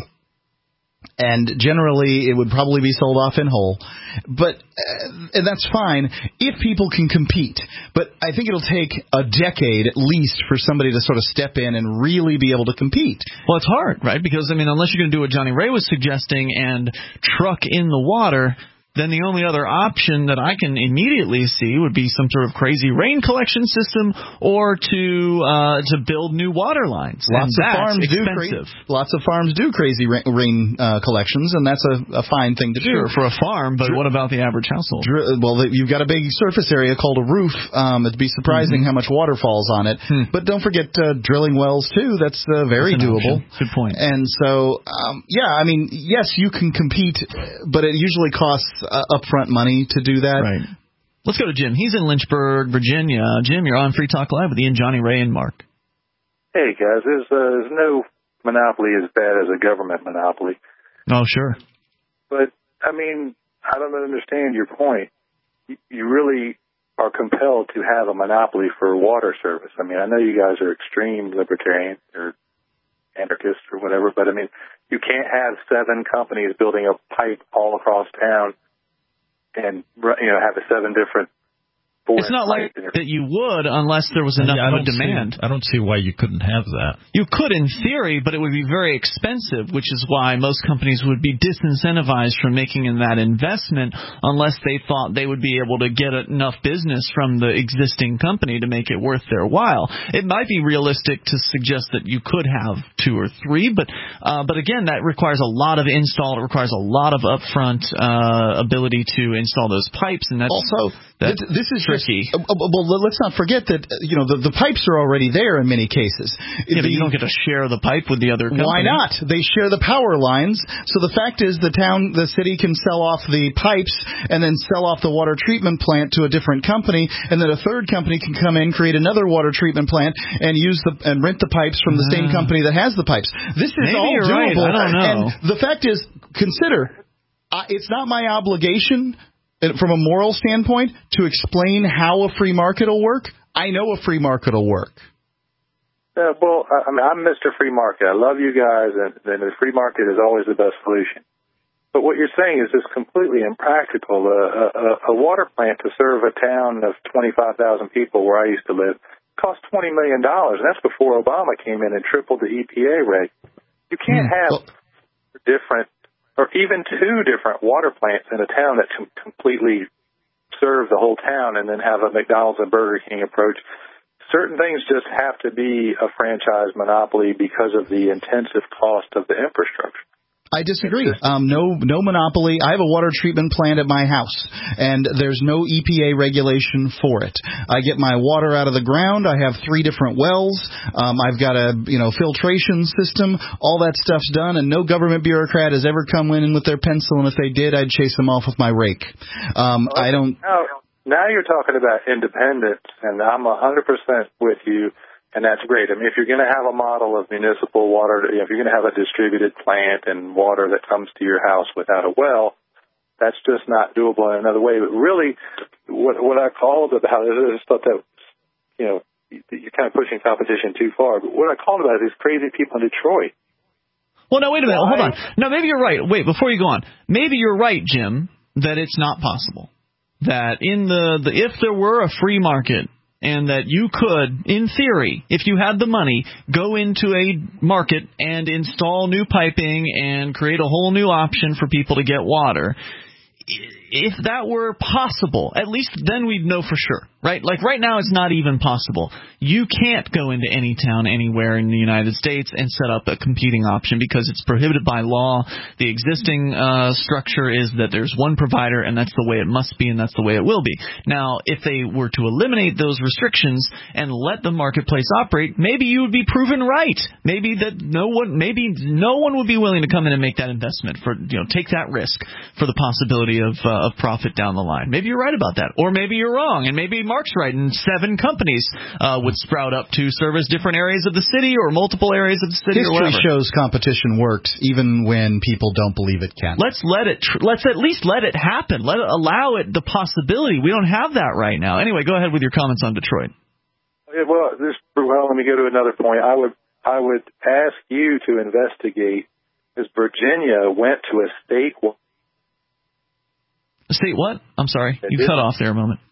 And generally, it would probably be sold off in whole. But uh, and that's fine if people can compete. But I think it'll take a decade at least for somebody to sort of step in and really be able to compete. Well, it's hard, right? Because, I mean, unless you're going to do what Johnny Ray was suggesting and truck in the water, then the only other option that I can immediately see would be some sort of crazy rain collection system, or to uh, to build new water lines. Lots and of farms expensive. do cra- lots of farms do crazy rain, rain uh, collections, and that's a, a fine thing to do. Sure, for a farm, but Dr- what about the average household? Dr- well, you've got a big surface area called a roof. Um, it'd be surprising mm-hmm. how much water falls on it. Hmm. But don't forget uh, drilling wells too. That's uh, very that's doable. Option. Good point. And so, um, yeah, I mean, yes, you can compete, but it usually costs uh, upfront money to do that. Right. Let's go to Jim. He's in Lynchburg, Virginia. Jim, you're on Free Talk Live with Ian, Johnny, Ray, and Mark. Hey, guys. There's, uh, there's no monopoly as bad as a government monopoly. Oh, sure. But, I mean, I don't understand your point. You, you really are compelled to have a monopoly for water service. I mean, I know you guys are extreme libertarian or anarchists or whatever, but, I mean, you can't have seven companies building a pipe all across town and, you know, have a seven different. It's not like that you would unless there was enough yeah, of a demand. See, I don't see why you couldn't have that. You could in theory, but it would be very expensive, which is why most companies would be disincentivized from making in that investment unless they thought they would be able to get enough business from the existing company to make it worth their while. It might be realistic to suggest that you could have two or three, but uh, but again, that requires a lot of install. It requires a lot of upfront uh, ability to install those pipes, and that's also that's this is tricky. Just, uh, well, let's not forget that you know the, the pipes are already there in many cases. Yeah, the, but you don't get to share the pipe with the other company. Why not? They share the power lines. So the fact is, the town, the city can sell off the pipes and then sell off the water treatment plant to a different company, and then a third company can come in, create another water treatment plant, and use the and rent the pipes from the uh, same company that has the pipes. This is maybe all you're doable. Right. I don't know. And the fact is, consider uh, it's not my obligation, from a moral standpoint, to explain how a free market will work. I know a free market will work. Uh, well, I mean, I'm Mister Free Market. I love you guys, and, and the free market is always the best solution. But what you're saying is just completely impractical. Uh, a, a water plant to serve a town of twenty-five thousand people where I used to live cost twenty million dollars, and that's before Obama came in and tripled the E P A rate. You can't have well, different or even two different water plants in a town that can completely serve the whole town and then have a McDonald's and Burger King approach. Certain things just have to be a franchise monopoly because of the intensive cost of the infrastructure. I disagree. Um, no, no monopoly. I have a water treatment plant at my house, and there's no E P A regulation for it. I get my water out of the ground. I have three different wells. Um, I've got a you know filtration system. All that stuff's done, and no government bureaucrat has ever come in with their pencil. And if they did, I'd chase them off with my rake. Um, well, I don't. Now, now you're talking about independence, and I'm one hundred percent with you. And that's great. I mean, if you're going to have a model of municipal water, you know, if you're going to have a distributed plant and water that comes to your house without a well, that's just not doable in another way. But really, what, what I called about it, I just thought that, you know, you're kind of pushing competition too far. But what I called about is these crazy people in Detroit. Well, no, wait a minute. Hold on. No, maybe you're right. Wait, before you go on. Maybe you're right, Jim, that it's not possible. That in the, the if there were a free market and that you could, in theory, if you had the money, go into a market and install new piping and create a whole new option for people to get water. If that were possible, at least then we'd know for sure, right? Like right now it's not even possible. You can't go into any town anywhere in the United States and set up a competing option because it's prohibited by law. The existing uh, structure is that there's one provider and that's the way it must be and that's the way it will be. Now, if they were to eliminate those restrictions and let the marketplace operate, maybe you would be proven right. Maybe that no one, maybe no one would be willing to come in and make that investment for, you know, take that risk for the possibility of uh, of profit down the line. Maybe you're right about that, or maybe you're wrong, and maybe Mark's right, and seven companies uh, would sprout up to service different areas of the city or multiple areas of the city. History or whatever. shows competition works, even when people don't believe it can. Let's let it. Tr- let's at least let it happen. Let it allow it the possibility. We don't have that right now. Anyway, go ahead with your comments on Detroit. Okay, well, this, well, let me go to another point. I would I would ask you to investigate, because Virginia went to a state. State what? I'm sorry. You cut off there a moment.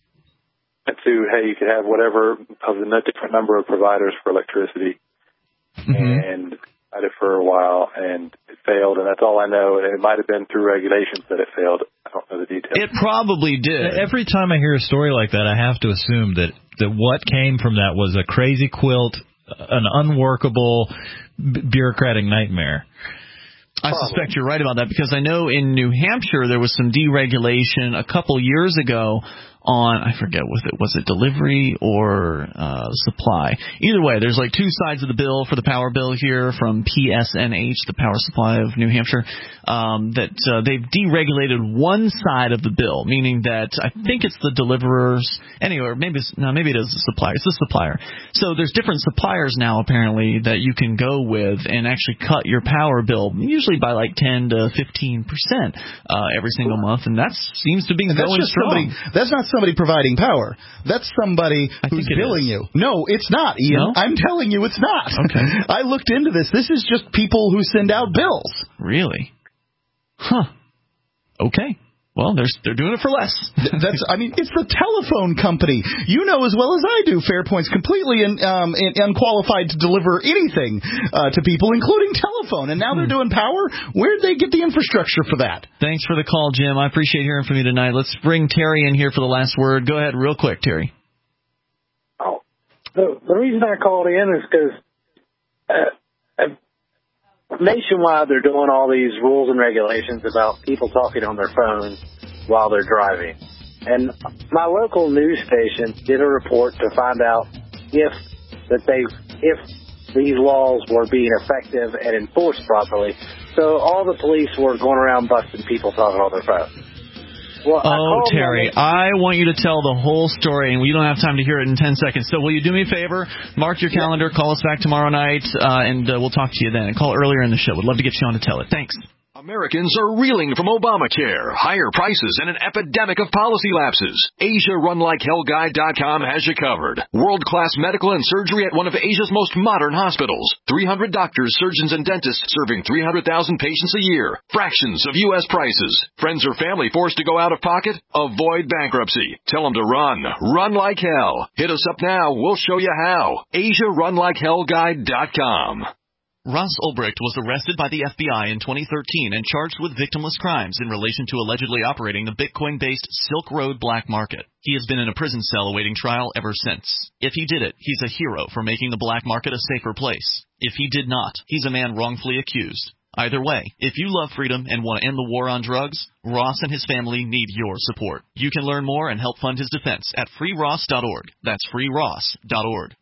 To, hey, you could have whatever of the different number of providers for electricity. Mm-hmm. And I did it for a while, and it failed, and that's all I know. And it might have been through regulations that it failed. I don't know the details. It probably did. Every time I hear a story like that, I have to assume that, that what came from that was a crazy quilt, an unworkable b- bureaucratic nightmare. I Probably. suspect you're right about that, because I know in New Hampshire there was some deregulation a couple years ago on, I forget, was it was it delivery or uh, supply? Either way, there's like two sides of the bill for the power bill here from P S N H, the Power Supply of New Hampshire, um, that uh, they've deregulated one side of the bill, meaning that I think it's the deliverers, anyway, or maybe it's, no, maybe it is the supplier. It's the supplier. So there's different suppliers now apparently that you can go with and actually cut your power bill, usually by like ten to fifteen percent uh, every single month, and that seems to be and going that's strong. Somebody, that's not somebody providing power. That's somebody who's billing you. No, it's not, Ian. No? I'm telling you it's not. Okay. I looked into this. This is just people who send out bills. Really? Huh. Okay. Well, they're they're doing it for less. That's, I mean, it's the telephone company. You know as well as I do, Fairpoint's completely in, um, in, unqualified to deliver anything uh, to people, including telephone. And now hmm. they're doing power. Where'd they get the infrastructure for that? Thanks for the call, Jim. I appreciate hearing from you tonight. Let's bring Terry in here for the last word. Go ahead real quick, Terry. Oh, the, the reason I called in is because uh, uh, nationwide, they're doing all these rules and regulations about people talking on their phones while they're driving. And my local news station did a report to find out if that they if these laws were being effective and enforced properly. So all the police were going around busting people talking on their phones. Well, oh, Terry, I want you to tell the whole story, and we don't have time to hear it in ten seconds. So will you do me a favor? Mark your calendar, call us back tomorrow night, uh, and uh, we'll talk to you then. And call earlier in the show. We'd love to get you on to tell it. Thanks. Americans are reeling from Obamacare, higher prices, and an epidemic of policy lapses. Asia Run Like Hell Guide dot com has you covered. World-class medical and surgery at one of Asia's most modern hospitals. three hundred doctors, surgeons, and dentists serving three hundred thousand patients a year. Fractions of U S prices. Friends or family forced to go out of pocket? Avoid bankruptcy. Tell them to run. Run like hell. Hit us up now. We'll show you how. Asia Run Like Hell Guide dot com. Ross Ulbricht was arrested by the F B I in twenty thirteen and charged with victimless crimes in relation to allegedly operating the Bitcoin-based Silk Road black market. He has been in a prison cell awaiting trial ever since. If he did it, he's a hero for making the black market a safer place. If he did not, he's a man wrongfully accused. Either way, if you love freedom and want to end the war on drugs, Ross and his family need your support. You can learn more and help fund his defense at free ross dot org. That's free ross dot org.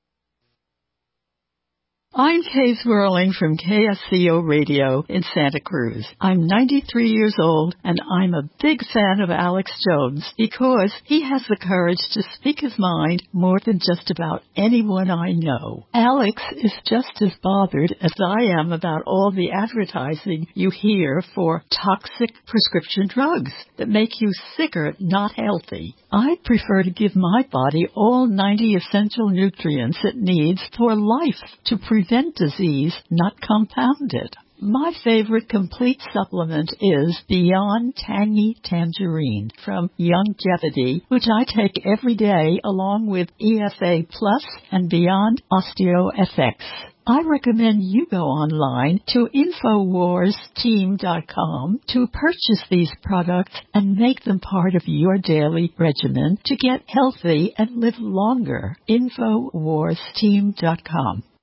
I'm Kay Swirling from K S C O Radio in Santa Cruz. I'm ninety-three years old, and I'm a big fan of Alex Jones because he has the courage to speak his mind more than just about anyone I know. Alex is just as bothered as I am about all the advertising you hear for toxic prescription drugs that make you sicker, not healthy. I prefer to give my body all ninety essential nutrients it needs for life to prevent prevent disease, not compound it. My favorite complete supplement is Beyond Tangy Tangerine from Youngevity, which I take every day along with E F A Plus and Beyond OsteoFX. I recommend you go online to Infowars Team dot com to purchase these products and make them part of your daily regimen to get healthy and live longer. Infowars Team dot com.